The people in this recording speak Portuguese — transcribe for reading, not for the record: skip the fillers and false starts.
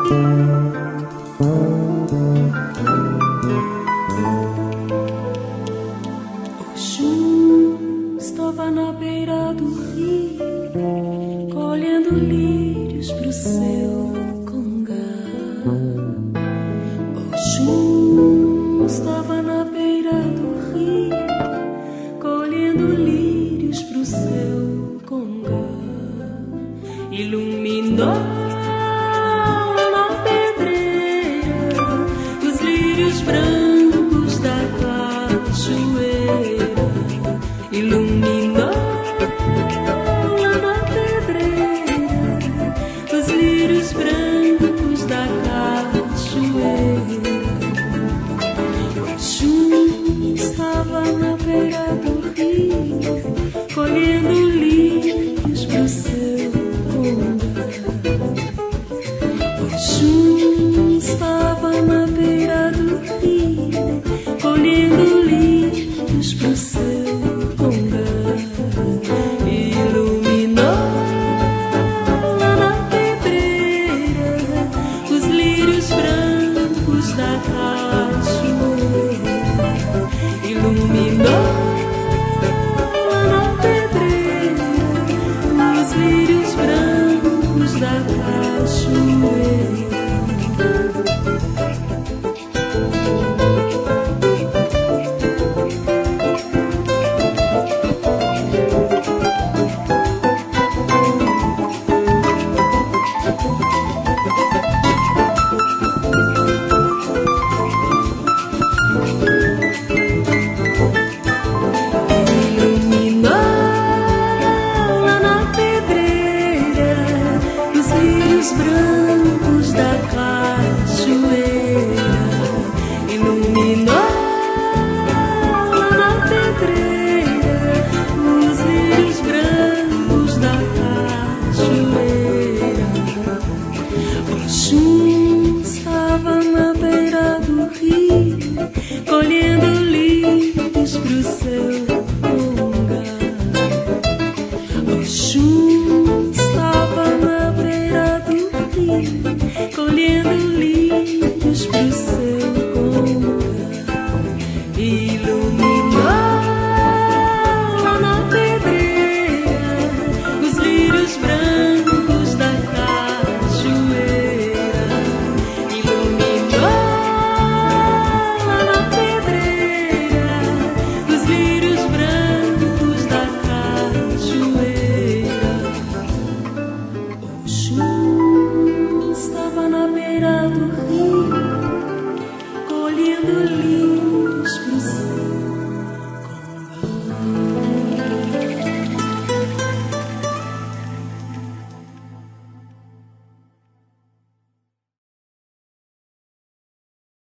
Oxum estava na beira do rio, colhendo lírios pro seu congá. Oxum estava na beira do rio, colhendo lírios pro seu congá. Iluminou na pedreira os lírios brancos da cachoeira. Iluminou lá na pedreira os lírios brancos da cachoeira. Oxum estava na beira do rio, colhendo lírios pro seu congá. Oxum estava na beira do rio, colhendo lírios pro seu congá. Iluminou lá na pedreira os lírios brancos da cachoeira. Iluminou lá na pedreira os lírios brancos da cachoeira. Brancos da cachoeira. Iluminou lá na pedreira os lírios brancos da cachoeira. Oxum estava na beira do rio, colhendo lírios pro seu congá. Oxum estava na beira do rio, colhendo lírios